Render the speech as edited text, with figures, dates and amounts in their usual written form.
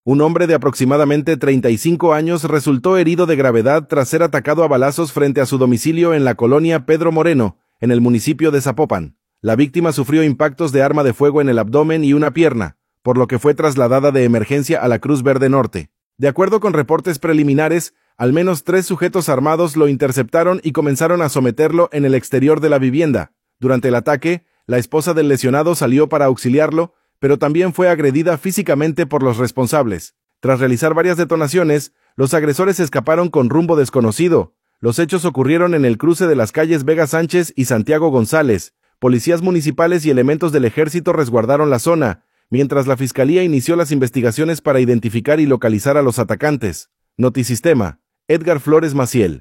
Un hombre de aproximadamente 35 años resultó herido de gravedad tras ser atacado a balazos frente a su domicilio en la colonia Pedro Moreno, en el municipio de Zapopan. La víctima sufrió impactos de arma de fuego en el abdomen y una pierna, por lo que fue trasladada de emergencia a la Cruz Verde Norte. De acuerdo con reportes preliminares, al menos 3 sujetos armados lo interceptaron y comenzaron a someterlo en el exterior de la vivienda. Durante el ataque, la esposa del lesionado salió para auxiliarlo, pero también fue agredida físicamente por los responsables. Tras realizar varias detonaciones, los agresores escaparon con rumbo desconocido. Los hechos ocurrieron en el cruce de las calles Vega Sánchez y Santiago González. Policías municipales y elementos del ejército resguardaron la zona, mientras la fiscalía inició las investigaciones para identificar y localizar a los atacantes. Notisistema, Edgar Flores Maciel.